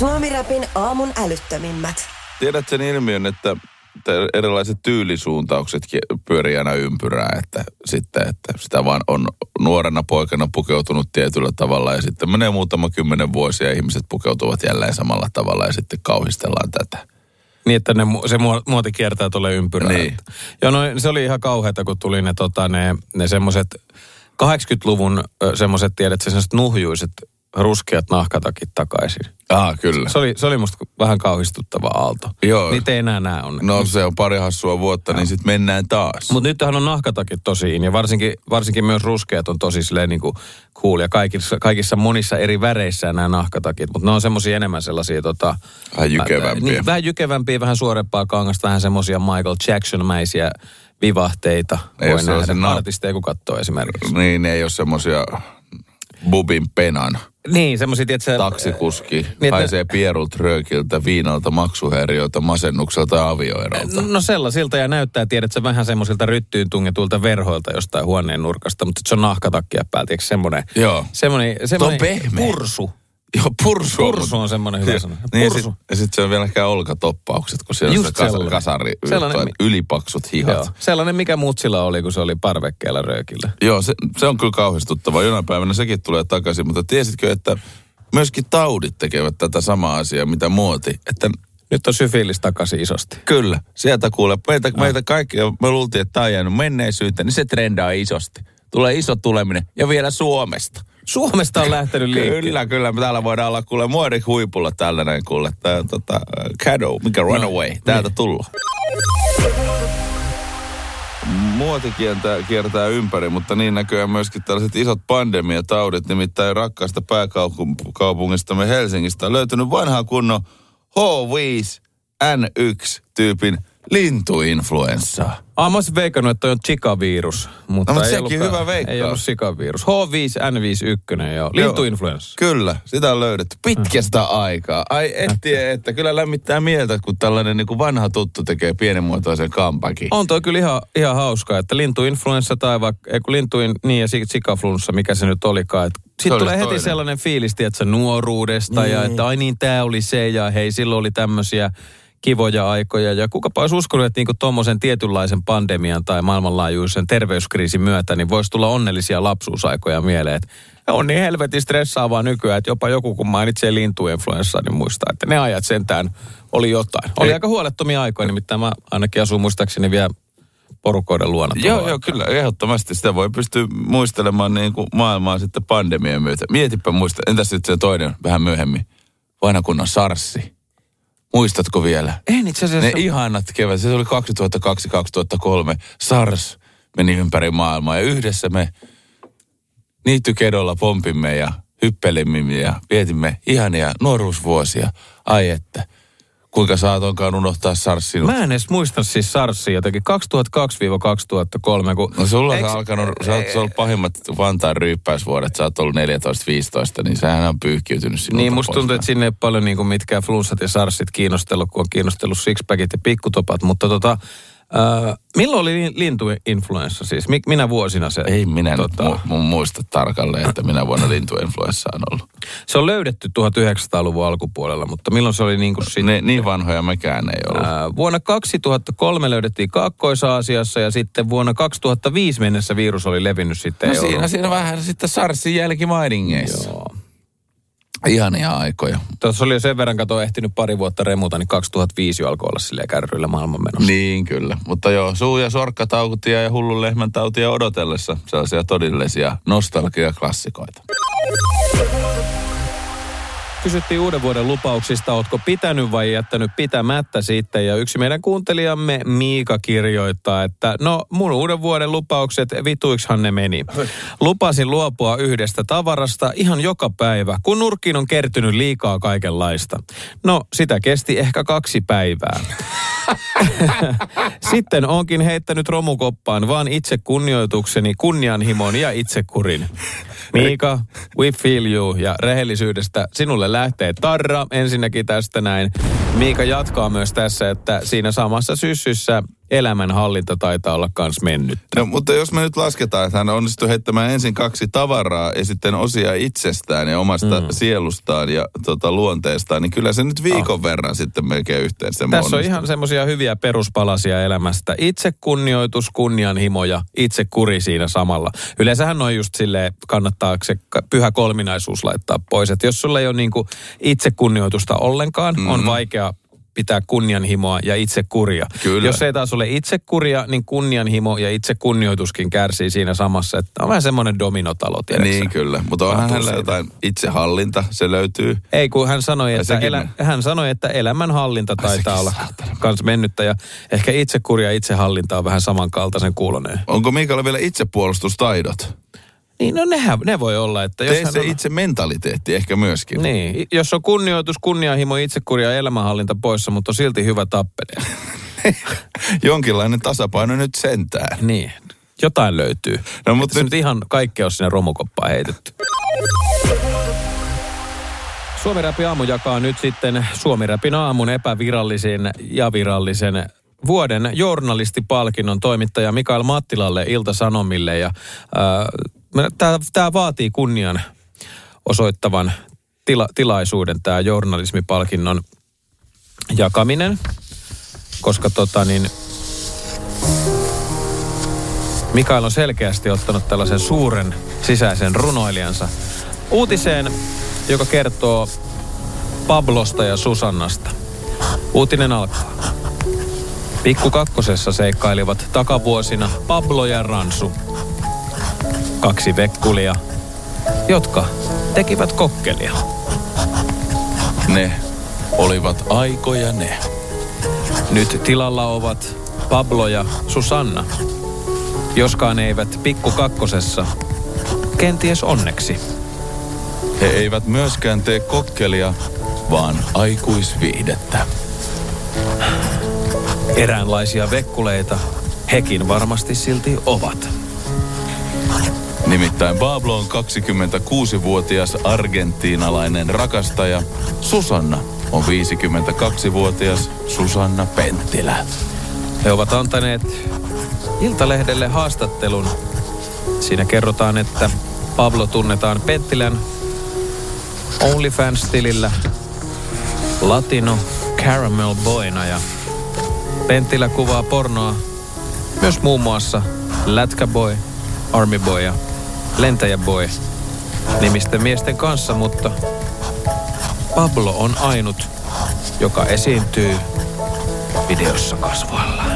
Suomi-räpin aamun älyttömimmät. Tiedät sen ilmiön, että erilaiset tyylisuuntaukset pyörii aina ympyrää, että sitä vaan on nuorena poikana pukeutunut tietyllä tavalla ja sitten menee muutama 10 vuosia ja ihmiset pukeutuvat jälleen samalla tavalla ja sitten kauhistellaan tätä. Niin, että se muoti kiertää tuolle ympyrään. Niin. Joo, no se oli ihan kauheata, kun tuli ne semmoiset 80-luvun semmoiset, tiedätkö, semmoiset nuhjuiset ruskeat nahkatakit takaisin. Kyllä. Se oli musta vähän kauhistuttava aalto. Joo. Niitä ei enää näe onneksi. No se on pari hassua vuotta, niin sitten mennään taas. Mutta nythän on nahkatakit tosiin ja varsinkin myös ruskeat on tosi silleen niinku cool ja kaikissa monissa eri väreissä nämä nahkatakit. Mutta ne on semmosia enemmän sellaisia vähän jykevämpiä. Vähän jykevämpiä, vähän suorempaa kangasta, vähän semmosia Michael Jackson-mäisiä vivahteita. Voi nähdä artisteja, kun katsoo esimerkiksi. Niin, ei ole semmosia bubin penan. Niin, semmoisia, tietsä... Taksikuski haisee pierulta, röökiltä, viinalta, maksuhäiriöltä, masennukselta ja avioerolta. No sellaisilta ja näyttää, tiedätkö, vähän semmoisilta ryttyyn tungetuilta verhoilta jostain huoneen nurkasta, mutta se on nahkatakkia päältä, eikö semmoinen? Joo. Semmoinen pehmeä. Pursu. Joo, pursu. Pursu on semmoinen hyvä sana. Niin, ja sitten se on vielä ehkä olkatoppaukset, kun siellä on sitä kasari, ylipaksut hihat. Joo, sellainen, mikä mutsilla oli, kun se oli parvekkeella röökillä. Joo, se on kyllä kauhistuttavaa. Jonain päivänä sekin tulee takaisin, mutta tiesitkö, että myöskin taudit tekevät tätä samaa asiaa, mitä muoti, että... Nyt on syfiilis takaisin isosti. Kyllä, sieltä kuulee. Meitä kaikki, me luultiin, että tämä on jäänyt menneisyyteen, niin se trendaa isosti. Tulee iso tuleminen ja vielä Suomesta. Suomesta on lähtenyt liikkeelle. Kyllä. Täällä voidaan olla kuule muodin huipulla tällainen kuule. Shadow, mikä Runaway. Täältä tullaan. Muoti kiertää ympäri, mutta niin näköjään myöskin tällaiset isot pandemiataudit, nimittäin rakkaasta pääkaupungistamme Helsingistä on löytynyt vanhaa kunnon H5N1-tyypin lintuinfluenssaa. Mä olisin veikannut, että toi on Zika-virus, mutta no, sekin hyvä veikkaa. Ei ollut Zika-virus. H5N51, joo. Lintuinfluenssa. Kyllä, sitä on löydetty pitkästä aikaa. Ai että kyllä lämmittää mieltä, kun tällainen niin kuin vanha tuttu tekee pienimuotoisen comebackin. On toi kyllä ihan hauska, että lintuinfluenssa tai vaikka, ja Zika-flunssa, mikä se nyt olikaan. Sitten tulee heti sellainen fiilis, että nuoruudesta ja että ai niin, tää oli se ja hei, silloin oli tämmöisiä kivoja aikoja. Ja kukapa olisi uskonut, että niinku tommosen tietynlaisen pandemian tai maailmanlaajuisen terveyskriisin myötä, niin voisi tulla onnellisia lapsuusaikoja mieleen. Että on niin helvetin stressaavaa nykyään, että jopa joku kun mainitsee lintuinfluenssaa, niin muistaa, että ne ajat sentään oli jotain. Oli aika huolettomia aikoja, nimittäin mä ainakin asun muistaakseni vielä porukoiden luona. Joo, kyllä, ehdottomasti sitä voi pystyä muistelemaan niin kuin maailmaa sitten pandemian myötä. Mietipä entäs sitten se toinen vähän myöhemmin? Vanha kunnon SARSi. Muistatko vielä? En itse asiassa. Ne ihanat kevät. Se oli 2002-2003. SARS meni ympäri maailmaa ja yhdessä me niittykedolla pompimme ja hyppelimme ja vietimme ihania nuoruusvuosia. Ai että, kuinka saatonkaan unohtaa SARSin. Mä en edes muista siis SARSia jotenkin 2002-2003. No sulla on alkanut, sä oot ollut pahimmat Vantaan ryyppäysvuodet, sä oot ollut 14-15, niin sehän on pyyhkiytynyt sinulta. Niin, musta tuntuu, että sinne ei paljon niin kuin mitkään flunssat ja SARSit kiinnostellut, kun on kiinnostellut sixpackit ja pikkutopat, mutta milloin oli lintuinfluenssa siis? Minä vuosina se? Ei minä muista tarkalleen, että minä vuonna lintuinfluenssa on ollut. Se on löydetty 1900-luvun alkupuolella, mutta milloin se oli niin kuin sitten? Niin vanhoja mekään ei ollut. Vuonna 2003 löydettiin Kaakkois-Aasiassa ja sitten vuonna 2005 mennessä virus oli levinnyt sitten siinä vähän sitten SARSin jälkimainingeissa. Joo. Ihania aikoja. Tuossa oli jo sen verran, kato ehtinyt pari vuotta remuta, niin 2005 jo alkoi olla silleen kärryillä maailmanmenossa. Niin kyllä, mutta joo, suu- ja sorkkatautia ja hullun lehmän tautia odotellessa sellaisia todellisia nostalgiaklassikoita. Kysyttiin uuden vuoden lupauksista, ootko pitänyt vai jättänyt pitämättä sitten. Ja yksi meidän kuuntelijamme Miika kirjoittaa, että no mun uuden vuoden lupaukset, vituikshan ne meni. Lupasin luopua yhdestä tavarasta ihan joka päivä, kun nurkkiin on kertynyt liikaa kaikenlaista. No sitä kesti ehkä 2 päivää. Sitten onkin heittänyt romukoppaan vaan itse kunnioitukseni, kunnianhimon ja itsekurin. Miika, we feel you ja rehellisyydestä sinulle lähtee tarra ensinnäkin tästä näin. Miika jatkaa myös tässä, että siinä samassa syssyssä elämänhallinta taitaa olla kans mennyt. No, mutta jos me nyt lasketaan, että hän onnistui heittämään ensin 2 tavaraa ja sitten osia itsestään ja omasta sielustaan ja luonteestaan, niin kyllä se nyt viikon verran sitten melkein yhteen se Tässä on ihan semmoisia hyviä peruspalasia elämästä. Itsekunnioitus, kunnianhimo ja itsekuri siinä samalla. Yleensähän on just silleen, kannattaa se pyhä kolminaisuus laittaa pois. Että jos sulla ei ole niinku itsekunnioitusta ollenkaan, on vaikea pitää kunnianhimoa ja itsekuria. Kyllä. Jos ei taas ole itsekuria, niin kunnianhimo ja itsekunnioituskin kärsii siinä samassa. Että on vähän semmoinen dominotalo, tiedätkö? Niin kyllä, mutta onhan hänellä jotain itsehallinta, se löytyy. Ei, kun hän sanoi, että elämänhallinta taitaa olla kans mennyttä ja ehkä itsekuri ja itsehallinta on vähän samankaltaisen kuuloneen. Onko Miikalla vielä itsepuolustustaidot? Niin, no ne voi olla. Että jos se itse mentaliteetti ehkä myöskin. Niin, jos on kunnioitus, kunnianhimo, itsekuri ja elämänhallinta poissa, mutta on silti hyvä tappelija. Jonkinlainen tasapaino nyt sentään. Niin, jotain löytyy. No, mutta nyt ihan kaikkea on sinne romukoppaan heitetty. Suomi-Räpin aamu jakaa nyt sitten Suomi-Räpin aamun epävirallisen ja virallisen vuoden journalistipalkinnon toimittaja Mikael Mattilalle Ilta-Sanomille. Ja tämä vaatii kunnian osoittavan tilaisuuden, tämä journalismipalkinnon jakaminen, koska Mikael on selkeästi ottanut tällaisen suuren sisäisen runoilijansa uutiseen, joka kertoo Pablosta ja Susannasta. Uutinen alkaa. Pikku Kakkosessa seikkailivat takavuosina Pablo ja Ransu. 2 vekkulia, jotka tekivät kokkelia. Ne olivat aikoja ne. Nyt tilalla ovat Pablo ja Susanna. Joskaan eivät Pikku Kakkosessa, kenties onneksi. He eivät myöskään tee kokkelia, vaan aikuisviihdettä. Eräänlaisia vekkuleita hekin varmasti silti ovat. Nimittäin Pablo on 26-vuotias argentiinalainen rakastaja. Susanna on 52-vuotias Susanna Penttilä. He ovat antaneet Iltalehdelle haastattelun. Siinä kerrotaan, että Pablo tunnetaan Penttilän OnlyFans-tilillä Latino Caramel Boyna ja Penttilä kuvaa pornoa myös muun muassa Lätkä Boy, Army Boy ja Lentäjä Boy nimisten miesten kanssa, mutta Pablo on ainut, joka esiintyy videossa kasvoillaan.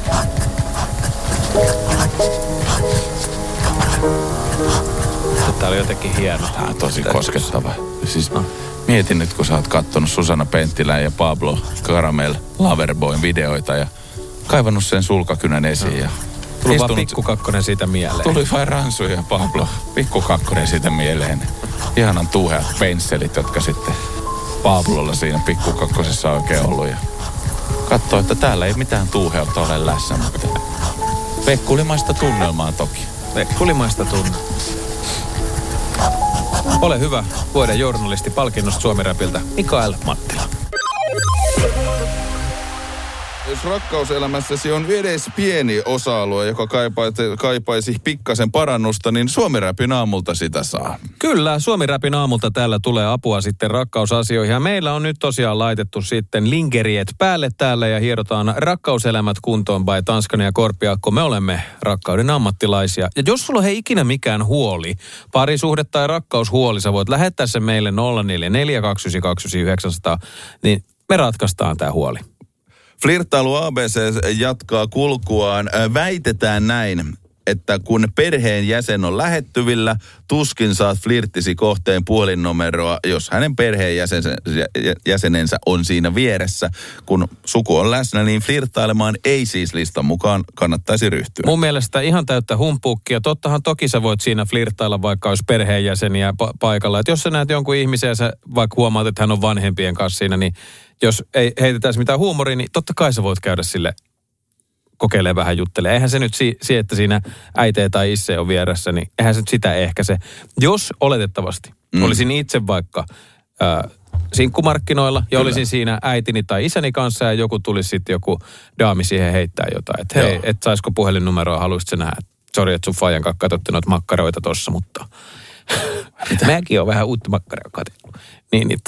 Tämä oli jotenkin hieno. Tämä on tosi koskettava. Siis mietin nyt, kun sä oot kattonut Susanna Penttilän ja Pablo Caramel Loverboyn videoita ja kaivannut sen sulkakynän esiin. Ja tuli vaan Pikku Kakkonen siitä mieleen. Tuli vain Ransu ja Pablo. Pikku Kakkonen siitä mieleen. Ihanan tuuheat pensselit, jotka sitten Pablolla siinä Pikku Kakkosessa oikein ollut. Ja katsoo, että täällä ei mitään tuuheutta ole läsnä, mutta vekkulimaista tunnelmaa toki. Vekkulimaista tunnelmaa. Ole hyvä, vuoden journalistipalkinnosta Suomi-Räpiltä Mikael Mattila. Jos rakkauselämässäsi on edes pieni osa-alue, joka kaipaisi pikkasen parannusta, niin Suomi-Räpin aamulta sitä saa. Kyllä, Suomi-Räpin aamulta täällä tulee apua sitten rakkausasioihin. Ja meillä on nyt tosiaan laitettu sitten linkeriet päälle täällä ja hierotaan rakkauselämät kuntoon by Tanskanen ja Korpiakko. Me olemme rakkauden ammattilaisia. Ja jos sulla ei ikinä mikään huoli, parisuhde tai rakkaushuoli, sä voit lähettää sen meille 0442999, niin me ratkaistaan tää huoli. Flirttailu ABC jatkaa kulkuaan. Väitetään näin, että kun perheenjäsen on lähettyvillä, tuskin saat flirttisi kohteen puhelinnumeroa, jos hänen perheenjäsenensä on siinä vieressä. Kun suku on läsnä, niin flirttailemaan ei siis listan mukaan kannattaisi ryhtyä. Mun mielestä ihan täyttä humpuukkia. Tottahan toki sä voit siinä flirttailla, vaikka olisi perheenjäseniä paikalla. Et jos sä näet jonkun ihmisen ja sä vaikka huomaat, että hän on vanhempien kanssa siinä, niin jos ei heitetäisi mitään huumoria, niin totta kai sä voit käydä sille kokeilee vähän juttelee. Eihän se nyt että siinä äite tai isse on vieressä, niin eihän se nyt sitä ehkä se. Jos oletettavasti olisin itse vaikka sinkkumarkkinoilla ja olisin siinä äitini tai isäni kanssa ja joku tulisi sitten joku daami siihen heittää jotain. Että hei, et saisiko puhelinnumeroa, haluaisit sä nähdä? Sori, että sun fajan kanssa katsotte noita makkaroita tossa, mutta mäkin on vähän uutta makkaraa katsellut. Niin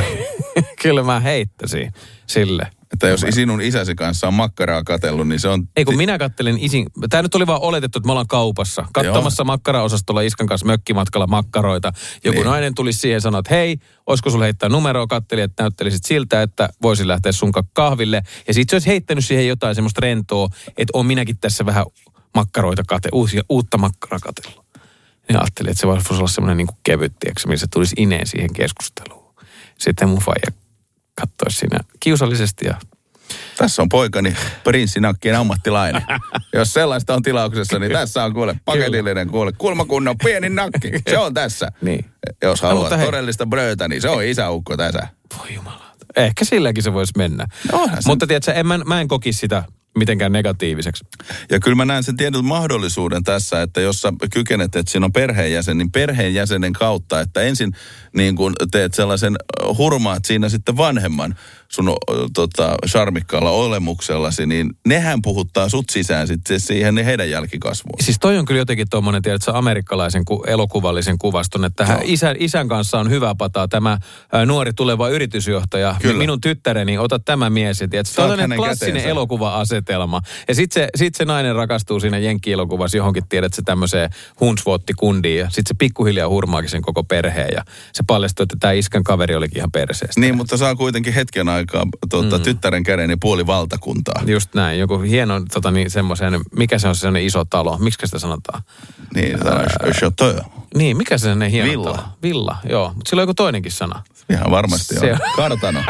kyllä mä heittäisin sille. Että jos sinun isäsi kanssa on makkaraa katsellut, niin se on... Ei kun minä kattelin Tämä nyt oli vaan oletettu, että me ollaan kaupassa. Katsomassa makkaraosastolla iskan kanssa mökkimatkalla makkaroita. Joku nainen tuli siihen ja sanoi, että hei, olisiko sulla heittää numeroa? Katteli, että näyttelisit siltä, että voisin lähteä sun kahville. Ja sit se olisi heittänyt siihen jotain semmoista rentoa, että on minäkin tässä vähän makkaroita uutta makkaraa katsellut. Ja ajattelin, että se voisi olla semmoinen niin kuin kevyt, missä tulisi ineen siihen keskusteluun. Sitten mun faija katsoisi siinä kiusallisesti ja... Tässä on poikani prinssinakkien ammattilainen. Jos sellaista on tilauksessa, niin tässä on kuule paketillinen kulmakunnan pieni nakki. Se on tässä. Niin. Jos haluat todellista bröötä, niin se on isäukko tässä. Voi jumala. Ehkä silläkin se voisi mennä. Mutta tiedätkö, mä en kokisi sitä mitenkään negatiiviseksi. Ja kyllä mä näen sen tietyn mahdollisuuden tässä, että jos sä kykenet, että siinä on perheenjäsen, niin perheenjäsenen kautta, että ensin niin kun teet sellaisen hurmaat siinä sitten vanhemman sun charmikkaalla olemuksellasi, niin nehän puhuttaa sut sisään sitten siihen heidän jälkikasvuun. Siis toi on kyllä jotenkin tommonen, tiedätkö, amerikkalaisen elokuvallisen kuvaston, että isän kanssa on hyvä pataa tämä nuori tuleva yritysjohtaja. Kyllä. Minun tyttäreni, ota tämä mies. Ja tiedätkö, tällainen klassinen käteensä. Elokuva-asetelma. Ja sit se nainen rakastuu siinä jenkki-elokuvassa johonkin, tiedätkö, tämmöiseen hunsvoottikundiin. Ja sit se pikkuhiljaa hurmaakin sen koko perheen. Ja se paljastuu, että tämä iskän kaveri olikin ihan perseestä. Niin, mutta saa kuitenkin hetken aikaa tyttären käden ja puoli valtakuntaa. Just näin. Joku hieno semmoisen, mikä se on se sellainen iso talo? Miksi sitä sanotaan? Niin, chateau. Niin, mikä se sellainen hieno talo? Villa, joo. Mutta sillä on joku toinenkin sana. Ihan varmasti on. Kartano.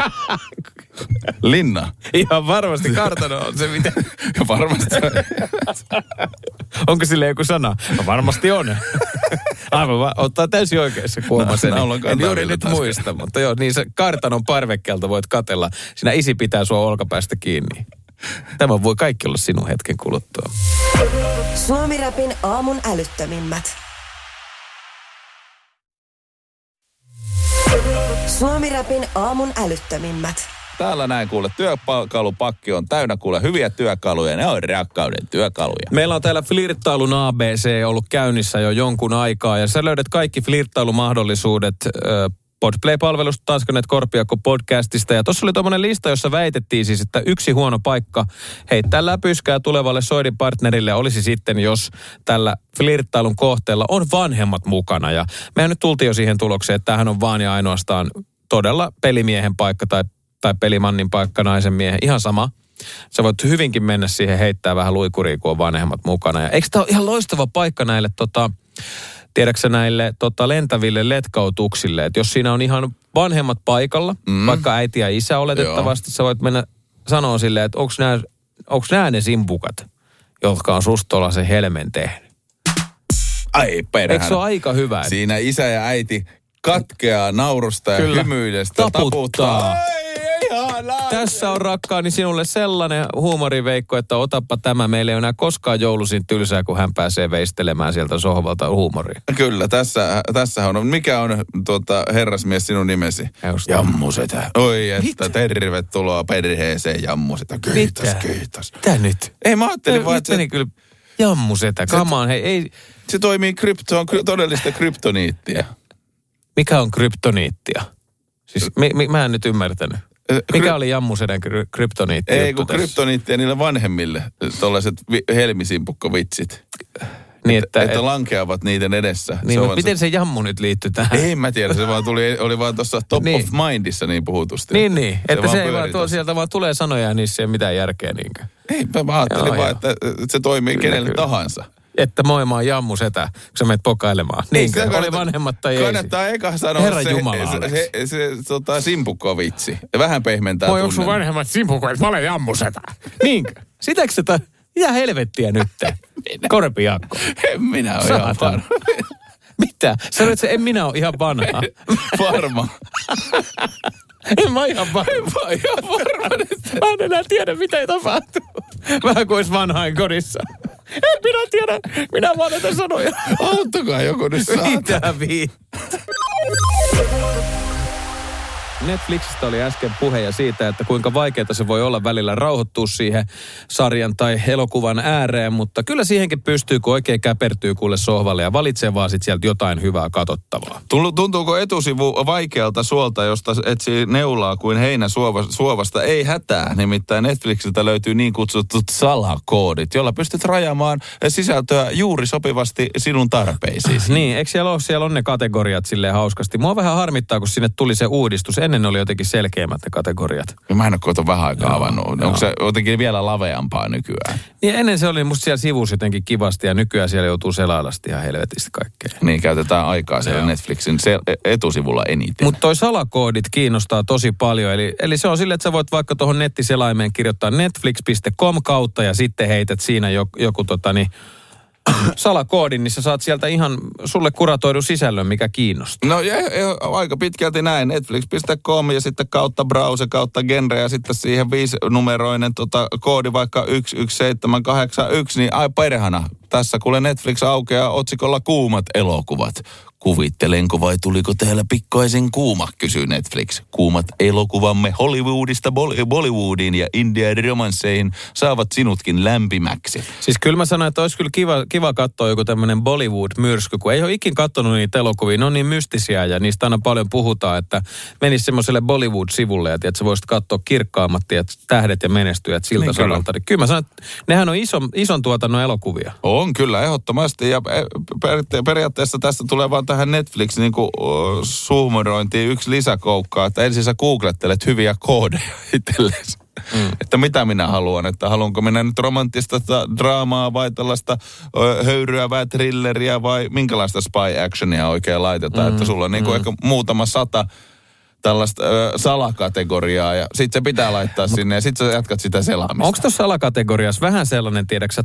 Linna. Ihan varmasti kartano on se, mitä... Varmasti on. Onko sille joku sana? No varmasti on. Aivan, ottaa täysin oikeassa kuomassa. En juuri nyt muista, mutta joo, niin se kartanon parvekkeelta voit katella. Sinä isi pitää sua olkapäästä kiinni. Tämä voi kaikki olla sinun hetken kuluttua. Suomi-rapin aamun älyttömimmät. Suomi-rapin aamun älyttömimmät. Täällä näin kuule, työkalupakki on täynnä kuule hyviä työkaluja. Ne on rakkauden työkaluja. Meillä on täällä flirttailun ABC ollut käynnissä jo jonkun aikaa. Ja sä löydät kaikki flirttailumahdollisuudet Podplay-palvelusta, Tanskanet Korpiakko podcastista. Ja tuossa oli tommonen lista, jossa väitettiin siis, että yksi huono paikka heittää läpyskää tulevalle soidinpartnerille olisi sitten, jos tällä flirttailun kohteella on vanhemmat mukana. Ja mehän nyt tultiin jo siihen tulokseen, että tämähän on vaan ja ainoastaan todella pelimiehen paikka tai pelimannin paikka naisen miehen. Ihan sama. Sä voit hyvinkin mennä siihen heittää vähän luikuriin, kun on vanhemmat mukana. Ja eikö tämä ole ihan loistava paikka näille tiedätkö näille lentäville letkautuksille, että jos siinä on ihan vanhemmat paikalla, vaikka äiti ja isä oletettavasti, sä voit mennä sanoa silleen, että onko nämä ne simpukat, jotka on susta se helmen tehnyt. Ai perhana. Eikö se ole aika hyvä? Siinä isä ja äiti katkeaa naurusta ja hymyidestä. Taputtaa. Tässä on rakkaani sinulle sellainen huumoriveikko, että otappa tämä. Meillä ei ole enää koskaan joulusin tylsää, kun hän pääsee veistelemään sieltä sohvalta huumoria. Kyllä, tässä on. Mikä on herrasmies sinun nimesi? Jammusetä. Oi, että mitä? Tervetuloa perheeseen, Jammusetä. Kiitos. Mitä nyt? Ei, mä ajattelin vaan, että... kyllä Jammusetä, kamaan, hei, ei... Se toimii on todellista kryptoniittia. Mikä on kryptoniittia? Siis mä en nyt ymmärtänyt. Mikä oli Jammusedän kryptoniitti? Ei, kun kryptoniittia niille vanhemmille. Tuollaiset helmisimpukkovitsit. Niin, että lankeavat niiden edessä. Niin, mutta miten se jammu nyt liittyy tähän? Ei mä tiedä, se vaan oli vaan tuossa top of mindissa niin puhutusti. Niin. Että se ei vaan sieltä vaan tulee sanoja ja niissä ei ole mitään järkeä niinkään. Ei, mä ajattelin vaan, että se toimii kenelle tahansa. Että moi, mä oon Jammusetä, kun sä menet pokailemaan. Niinkö? Oli vanhemmat tai ei? Kannattaa eka sanoa se simpukkovitsi. Vähän pehmentää tunnen. Moi, onko sun vanhemmat simpukot? Mä olen Jammusetä. Niinkö? Sitäkö se mitä helvettiä nyt? Korpiakko. En minä ole ihan vanha. Mitä? Sanoit se, en minä ole ihan vanha. Varma. En mä ihan varma. Mä en enää tiedä, mitä ei tapahtuu. Vähän kuin olisi vanhain kodissa. En minä tiedä. Minä vaan näitä sanoja. Auttakaa joku nyt saata. Mitä viittaa? Netflixistä oli äsken puhe ja siitä, että kuinka vaikeaa se voi olla välillä rauhoittua siihen sarjan tai elokuvan ääreen, mutta kyllä siihenkin pystyy, kun oikein käpertyy kuule sohvalle ja valitsee vaan sit sieltä jotain hyvää katsottavaa. Tuntuuko etusivu vaikealta suolta, josta etsii neulaa kuin heinä suovasta? Ei hätää, nimittäin Netflixiltä löytyy niin kutsutut salakoodit, jolla pystyt rajaamaan sisältöä juuri sopivasti sinun tarpeisiisi. Niin, eikö siellä on ne kategoriat silleen hauskasti? Mua vähän harmittaa, kun sinne tuli se uudistus. Ennen oli jotenkin selkeämmät ne kategoriat. Ja mä en ole kohta vähän aikaa avannut. Onko se jotenkin vielä laveampaa nykyään? Niin ennen se oli musta siellä sivussa jotenkin kivasti ja nykyään siellä joutuu selailasti ihan helvetistä kaikkea. Niin, käytetään aikaa siellä Netflixin etusivulla eniten. Mutta toi salakoodit kiinnostaa tosi paljon. Eli se on silleen, että sä voit vaikka tuohon nettiselaimeen kirjoittaa netflix.com kautta ja sitten heität siinä joku salakoodin, niin sä saat sieltä ihan sulle kuratoidun sisällön, mikä kiinnostaa. No aika pitkälti näin. Netflix.com ja sitten kautta browse, kautta genre ja sitten siihen 5-numeroinen koodi vaikka 11781, niin ai perhana. Tässä kuule Netflix aukeaa otsikolla kuumat elokuvat. Kuvittelenko vai tuliko täällä pikkaisen kuuma, kysyy Netflix. Kuumat elokuvamme Hollywoodista Bollywoodiin ja Indian romansseihin saavat sinutkin lämpimäksi. Siis kyllä mä sanoin, että olisi kyllä kiva katsoa joku tämmöinen Bollywood-myrsky, kun ei ole ikin katsonut niitä elokuvia. Ne on niin mystisiä ja niistä aina paljon puhutaan, että menisi semmoiselle Bollywood-sivulle ja että sä voisit katsoa kirkkaammat tähdet ja menestyjät siltä niin saralta. Kyllä mä sanoin, että nehän on ison tuotannon elokuvia. On kyllä, ehdottomasti. Ja periaatteessa tästä tulee vaan tähän Netflix suhmurointiin yksi lisäkoukkaa, että ensin sä googlettelet hyviä koodeja itsellesi. Että mitä minä haluan, että haluanko minä nyt romanttista draamaa vai tällaista höyryävää thrilleriä vai minkälaista spy actionia oikein laitetaan, että sulla on ehkä muutama 100 tällaista salakategoriaa ja sit se pitää laittaa sinne ja sit sä jatkat sitä selaamista. Onko tuossa salakategoriassa vähän sellainen, tiedäksä,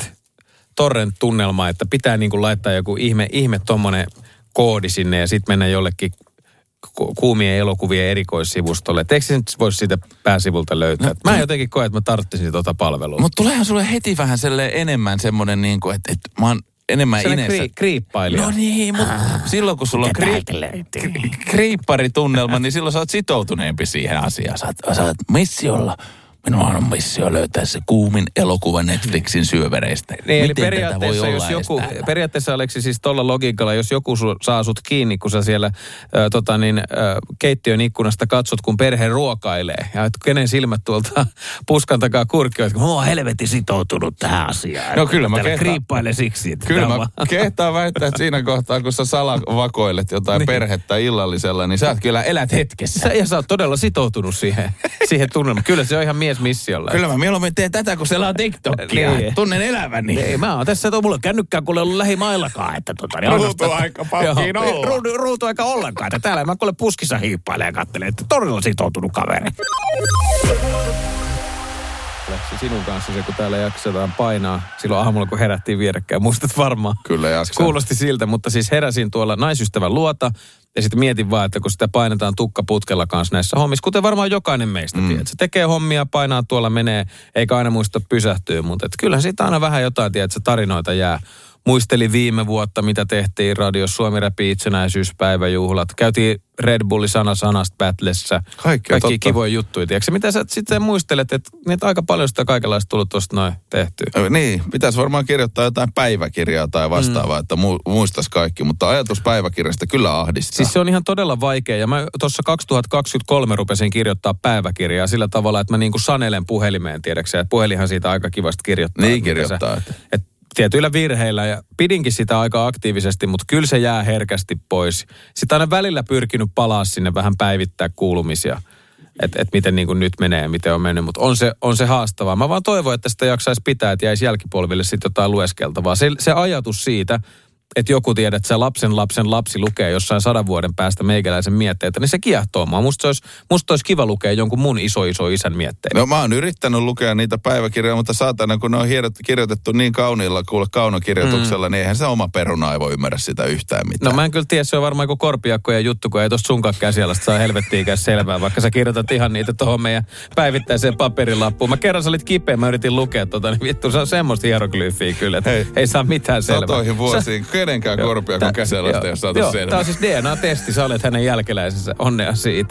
torrent-tunnelma, että pitää niinku laittaa joku ihme tommonen koodi sinne ja sitten mennä jollekin kuumien elokuvien erikoissivustolle. Eikö se nyt voisi siitä pääsivulta löytää? No, mä jotenkin koen, että mä tarttisin tuota palvelua. Mutta tuleehan sulle heti vähän enemmän semmoinen, niin kuin, että mä oon enemmän inessä. Kriippailija. No niin, mutta silloin kun sulla on kriipparitunnelma, niin silloin sä oot sitoutuneempi siihen asiaan. Sä oot missiolla. Minua on missio löytää se kuumin elokuva Netflixin syövereistä. Niin, eli periaatteessa Aleksi siis tuolla logiikalla, jos joku saa sut kiinni, kun sä siellä keittiön ikkunasta katsot, kun perhe ruokailee. Ja kenen silmät tuolta puskan takaa kurkkivat, kun mä oon helvetin sitoutunut tähän asiaan. No kyllä mä kriippaile siksi. Kyllä mä kehtaan väittää, että siinä kohtaa, kun sä salavakoilet jotain perhettä illallisella, niin sä elät hetkessä. Ja sä oot todella sitoutunut siihen tunnelmaan. Kyllä se on ihan missiolla. Kyllä mä mieluummin teen tätä, kun selaa TikTokia. Niin. Tunnen eläväni. Ei, mä oon tässä, mulla on kännykkää, kun ei ollut lähimaillakaan. Että ruutuaika pakkiin olla. Ruutuaika ollenkaan. Että täällä mä kuule puskissa hiippailen ja katselen, että todella sitoutunut kaveri. Sinun kanssa se, kun täällä jaksetaan painaa silloin aamulla, kun herättiin vierekkäin. Muistat varmaan. Kyllä jaksan. Kuulosti siltä, mutta siis heräsin tuolla naisystävän luota ja sitten mietin vaan, että kun sitä painetaan tukkaputkella kanssa näissä hommissa, kuten varmaan jokainen meistä tiedät. Se tekee hommia, painaa tuolla, menee, eikä aina muista pysähtyä, mutta kyllähän siitä aina vähän jotain, tiedät, tarinoita jää. Muistelin viime vuotta, mitä tehtiin radiossa, Suomi Räpi itsenäisyyspäiväjuhlat. Käytiin Red Bulli sanasta battlessa. Kaikki kivoja juttuja. Tiedätkö, mitä sä sitten muistelet, että aika paljon sitä kaikenlaista tullut tuosta noin tehtyä? Niin, pitäisi varmaan kirjoittaa jotain päiväkirjaa tai vastaavaa, että muistaisi kaikki. Mutta ajatus päiväkirjasta kyllä ahdistaa. Siis se on ihan todella vaikea. Ja mä tuossa 2023 rupesin kirjoittaa päiväkirjaa sillä tavalla, että mä niin kuin sanelen puhelimeen, tiedätkö. Puhelinhan siitä aika kivasti kirjoittaa. Niin kirjoittaa. Tietyillä virheillä ja pidinkin sitä aika aktiivisesti, mutta kyllä se jää herkästi pois. Sitten aina välillä pyrkinyt palaa sinne vähän päivittää kuulumisia, että miten niin kuin nyt menee ja miten on mennyt, mutta on se haastavaa. Mä vaan toivon, että sitä jaksaisi pitää, että jäisi jälkipolville sitten jotain lueskeltavaa. Se ajatus siitä, että joku tiedät, että se lapsen lapsi lukee jossain 100 vuoden päästä meikäläisen mietteitä, niin se kiehtoo mua. Musta olisi kiva lukea jonkun mun iso isän mietteitä. No mä oon yrittänyt lukea niitä päiväkirjoja, mutta saatana, kun ne on kirjoitettu niin kauniilla kaunokirjoituksella, niin eihän se oma peruna ei voi ymmärrä sitä yhtään mitään. No mä en kyllä tiedä, se on varmaan joku korpiakkojen juttu, kun ei tosta sunkaan käsialasta saa helvettiinkään selvää, vaikka sä kirjoitat ihan niitä tuohon meidän päivittäiseen paperilappuun. Mä kerran sä olit kipeä, mä yritin lukea niin vittu, se on semmoista hieroglyfiä kyllä, että ei saa mitään selvää. Satoihin vuosiin. Kenenkään korpia kuin käsialasta, jos saatu selvä. Tämä on siis DNA-testi, sä olet hänen jälkeläisensä. Onnea siitä.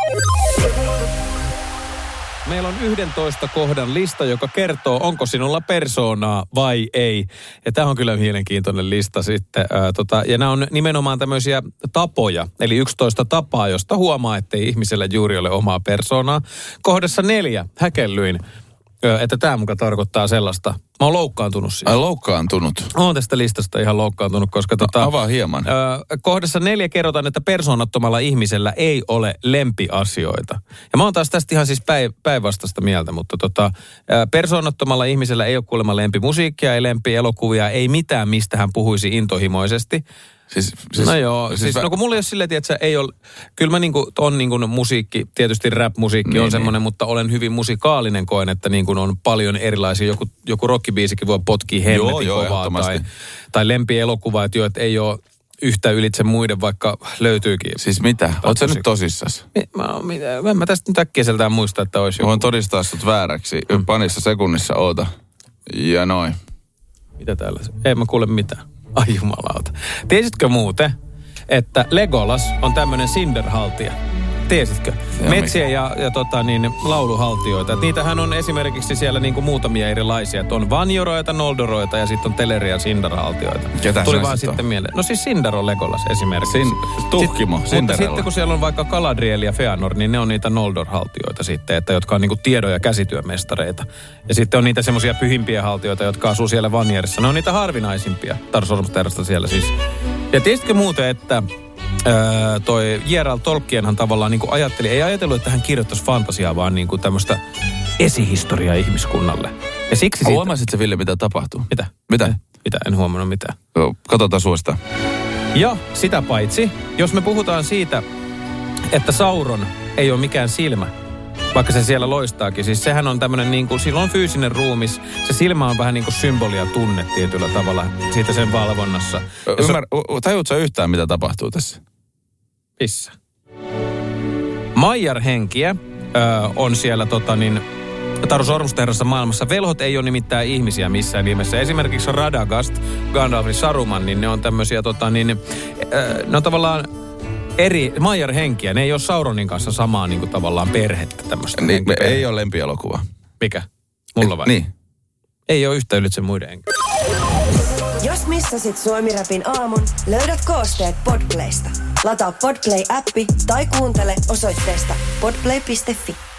Meillä on 11 kohdan lista, joka kertoo, onko sinulla persoonaa vai ei. Ja tämä on kyllä mielenkiintoinen lista sitten. Ja nämä on nimenomaan tämmöisiä tapoja, eli 11 tapaa, josta huomaa, ettei ihmisellä juuri ole omaa persoonaa. Kohdassa 4 häkellyin, että tämä muka tarkoittaa sellaista. Mä oon loukkaantunut siitä. Ai loukkaantunut? Oon tästä listasta ihan loukkaantunut, koska avaa hieman. Kohdassa 4 kerrotaan, että persoonattomalla ihmisellä ei ole lempiasioita. Ja mä oon taas tästä ihan siis päinvastaista mieltä, mutta persoonattomalla ihmisellä ei ole kuulemma lempimusiikkia, ei lempielokuvia, ei mitään, mistä hän puhuisi intohimoisesti. No joo, kun mulla ei ole silleen, että ei ole, kyllä mä on musiikki, tietysti rap-musiikki on semmoinen, mutta olen hyvin musikaalinen, koen, että on paljon joku rockibiisikin voi potkia hemmetin kovaa, tai lempielokuva, että ei ole yhtä ylitse muiden, vaikka löytyykin. Siis mitä? Oot sä nyt tosissas? En mä tästä nyt äkkiseltään muista, että olisi joku. Voin todistaa sut vääräksi. Panissa sekunnissa oota. Ja noin. Mitä täällä? Ei mä kuule mitään. Ai jumalauta. Tiesitkö muuten, että Legolas on tämmöinen Cinder-haltija? Tiesitkö? Metsien ja lauluhaltijoita. Et niitähän on esimerkiksi siellä muutamia erilaisia. Et on Vanjoroita, Noldoroita ja sitten on Teleria Cinder-haltijoita. Ketä tuli vaan sitten mieleen. No siis Cinder on Legolas esimerkiksi. Tuhkimo, Mutta sitten kun siellä on vaikka Galadriel ja Feanor, niin ne on niitä Noldor-haltijoita sitten, jotka on tiedon- ja käsityömestareita. Ja sitten on niitä semmoisia pyhimpiä haltijoita, jotka asuu siellä Vanjerissa. Ne on niitä harvinaisimpia Sormusterrasta siellä siis. Ja tiesitkö muuten, että toi J.R.R. Tolkienhan tavallaan ei ajatellut, että hän kirjoittaisi fantasiaa, vaan tämmöistä esihistoriaa ihmiskunnalle. Ja siksi huomasit sä, Ville, mitä tapahtuu? Mitä? Mitä? En huomannut mitään. Katsotaan suosta. Ja sitä paitsi, jos me puhutaan siitä, että Sauron ei ole mikään silmä, vaikka se siellä loistaakin. Siis sehän on tämmöinen sillä on fyysinen ruumis. Se silmä on vähän symbolia tunne tietyllä tavalla siitä sen valvonnassa. Tajuutko sä yhtään, mitä tapahtuu tässä? Missä? Maijar-henkiä on siellä Taru Sormusterrassa maailmassa. Velhot ei ole nimittäin ihmisiä missään nimessä. Esimerkiksi Radagast, Gandalf ja Saruman, niin ne on tämmöisiä ne on tavallaan eri Maijar-henkiä. Ne ei ole Sauronin kanssa samaa tavallaan perhettä tämmöistä. Niin, ei ole lempielokuva. Mikä? Mulla vai? Niin. Ei ole yhtä ylitse muiden henkiä. Jos missasit Suomi-rapin aamun, löydät koosteet Podplaysta. Lataa Podplay-appi tai kuuntele osoitteesta podplay.fi.